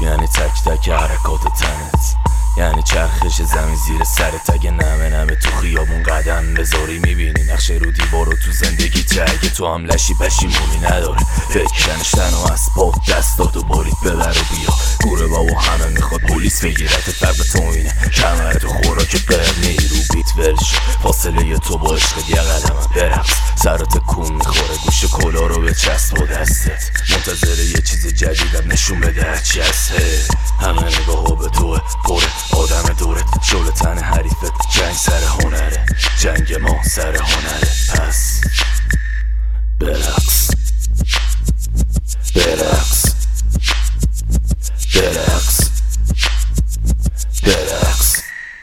یعنی تک تک حرکات تنت، یعنی چرخش زمین زیر سرت. اگه نمه تو خیابون قدم بذاری میبینی نقش رو دیوارو تو زندگی اگه تو هم لشی پشیمونی نداره. فکرنش تن و اسباب دست داد و برید ببر و بیا. گوره بابا همه میخواد پلیس بگیرت، فرق تو اینه کمرت و خوراک قرنی رو بیت ورش. فاصله تو با عشق یه قدم برقص، سرات کون میخوره گوش کلا رو به چسب و دستت. منتظر یه چیز جدیدم نشون بده هرچی هست. همه نگاه ها به توه پره آدم دورت، شل تن حریفت. جنگ سر هنره، جنگ ما سر هنره. پس برقص برقص برقص برقص.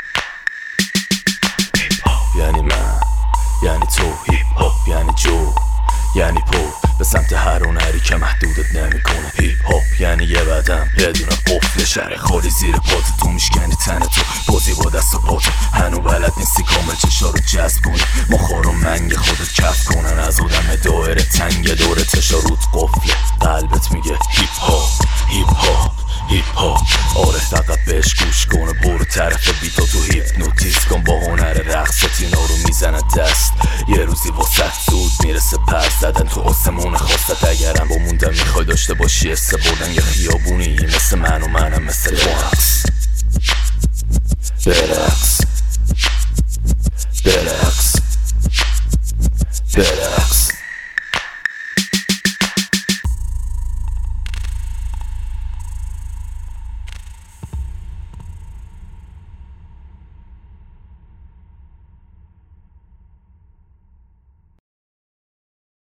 یعنی من، یعنی تو، هیپ هاپ یعنی جو، یعنی پو به سمت هر هنری که محدودت نمیکنه. هیپ هاپ یعنی یه بدن یه دونه قفل شهر خالی زیر پات. تو میشکنی تن تو بازی با دست و پات، هنو بلد نیستی کامل چشا رو جذب کنی. مخار و منگ خودت کف کنن از آدم دایره تنگ دور تشا رود قفله. قلبت میگه هیپ هاپ هیپ هاپ هیپ هاپ. آره فقط بهش گوش کنه، برو طرف بیتا تو هیپنوتیز کن. با هنر رقصت اینا رو میزنه دست، یه روزی واسه زود میرسه پر زدن تو آسمون خواستت. اگرم با موندن میخوای داشته باشی حس بردن